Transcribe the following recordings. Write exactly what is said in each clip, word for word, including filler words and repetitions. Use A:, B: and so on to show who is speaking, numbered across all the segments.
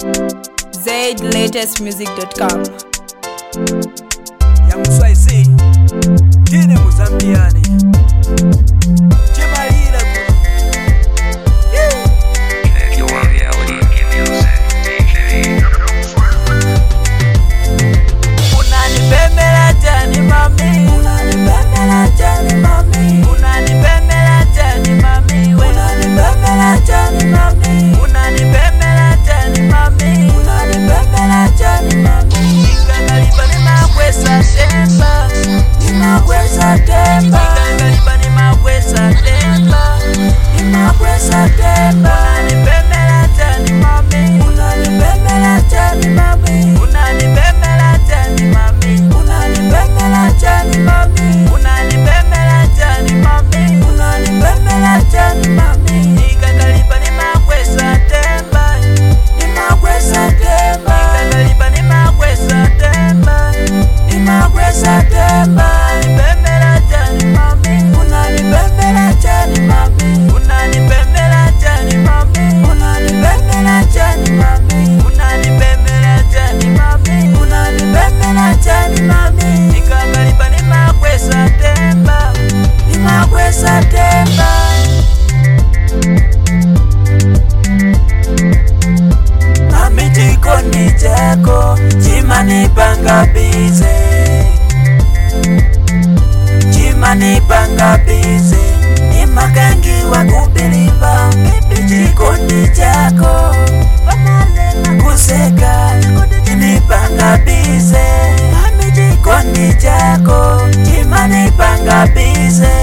A: Z latest music dot com.
B: Ya Mswahili Tine Mozambiani Chemalira kuno
C: Check your reality, give music, D J.
B: Unanipembela jani mami, unanipembela jani mami, unanipembela jani mami, unanipembela jani mami, unanipembela jani mami, unanipembela jani mami. Ikangalipa ni makwesa temba, ni makwesa temba. Ikangalipa ni makwesa temba, ni makwesa temba. Unanipembela jani mami, unanipembela jani mami, unanipembela jani mami, unanipembela jani mami, unanipembela jani mami, unanipembela jani mami. Ikangalipa ni makwesa temba, ni makwesa temba. Ikangalipa ni makwesa temba, ni makwesa temba. Unanipembela jani mami, unanipembela jani mami, unanipembela jani mami, unanipembela jani mami, unanipembela jani mami, unanipembela jani mami. Ikangalipa ni makwesa temba, ni makwesa temba. Mami chikoni chako chimanipanga bize, chimanipanga bize. Ni makangi wa kupiliva baby chikoni chako panale kuseka chinipanga bize. Mami chikoni chako chimanipanga bize,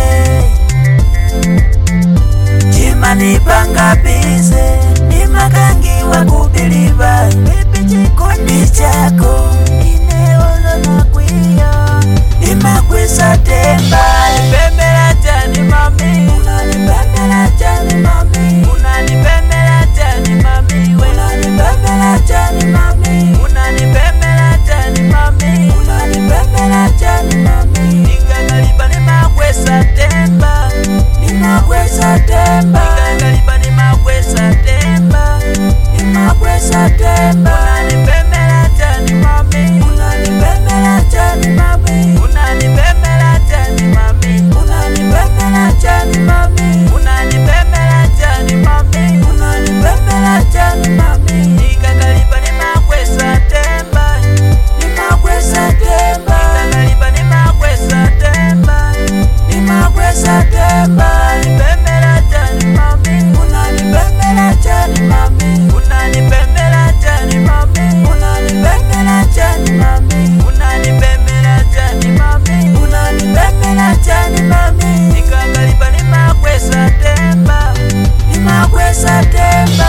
B: chimanipanga bize. Ni makangi wa kupiliva baby chikoni chako ineolo na kuia ni makwesa temba. Unanipembela jani mami, unanipembela jani mami, unanipembela jani mami, unanipembela jani mami, unanipembela jani mami, unanipembela jani mami. Ikangalipa ni makwesa temba, ni makwesa temba. Ikangalipa ni makwesa temba, ni makwesa temba. Unanipembela jani mami, unanipembela jani mami, unanipembela jani mami, unanipembela jani mami, unanipembela jani mami, unanipembela jani mami. Ikangalipa ni makwesa temba, ni makwesa temba. Ikangalipa ni makwesa temba, ni makwesa temba. Unanipembela jani mami, unanipembela jani mami, unanipembela jani mami, unanipembela jani mami, unanipembela jani mami, unanipembela jani mami. Ikangalipa ni makwesa temba, ni makwesa temba.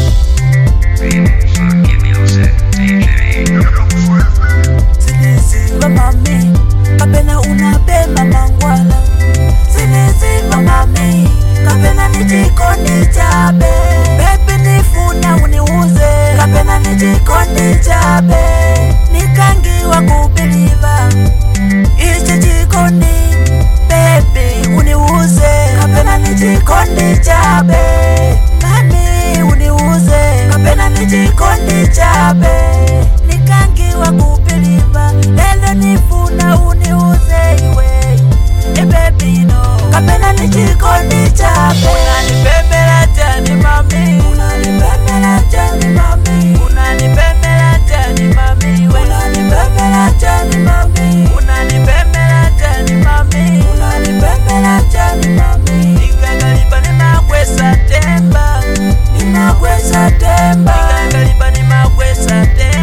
C: Give music, D J.
B: Siniziva mami, kapena unapema mangwala. Siniziva mami, kapena nijikondi chabe. Baby nifuna uniuze, kapena nijikondi chabe. Nikangi wa kupiliva ichi jikondi baby uniuze, kapena nijikondi chabe. Mami uniuze, kapena nijikondi chabe. Nikangi wa kupiliva lelo nifuna uniuze iwe. E baby no, kapena nijikondi chabe. Unanipembela jani mami, unanipembela jani mami, unanipembela jani mami, unanipembela jani mami, unanipembela jani mami, unanipembela jani mami. Ikangalipa ni makwesa temba, ni makwesa temba. Ikangalipa ni makwesa temba.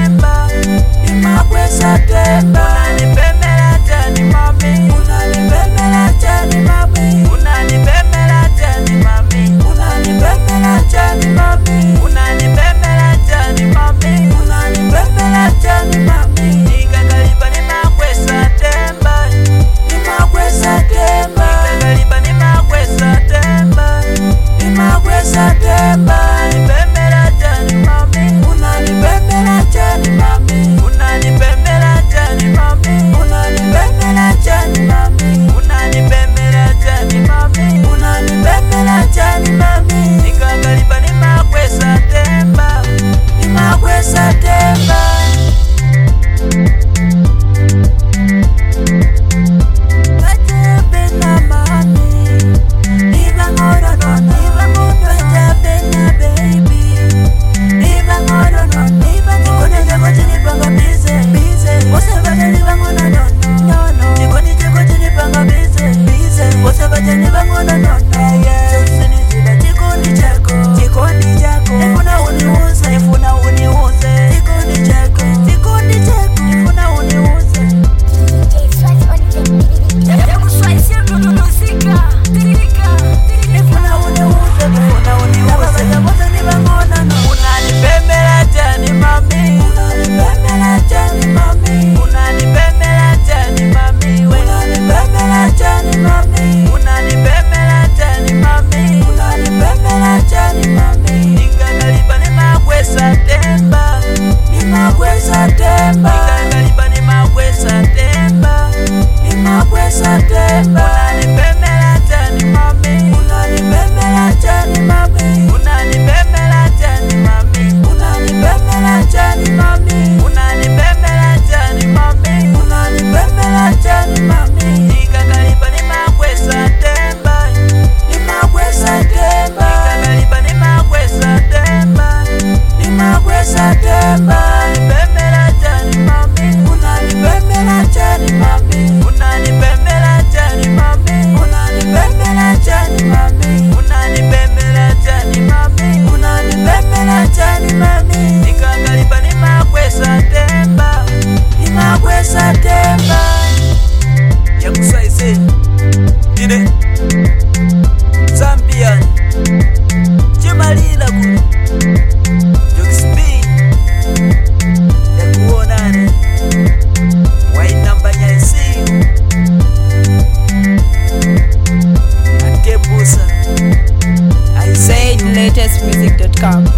B: makwesa temba. Unanipembela chani mami, unanipembela chani mami, unanipembela chani mami, unanipembela chani mami, unanipembela chani mami, unanipembela chani mami. Nikangalipa ni makwesa temba, ni makwesa temba. Ya kusaize Dine Zambian Jemalila kuru Jokisbi Yakuonane Wainamba nyaisiu Akebusa
A: Say latest music dot com.